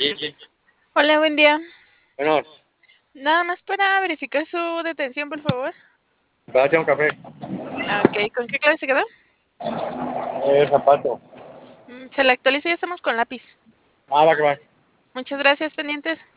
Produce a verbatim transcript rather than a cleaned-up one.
Sí, Hola, buen día. bueno, Nada más para verificar su detención, por favor. gracias, un café. Ah, ok, ¿con qué clave se quedó? El zapato. Mm, Se la actualiza y ya estamos con lápiz. Ah, va que va. Muchas gracias, pendientes.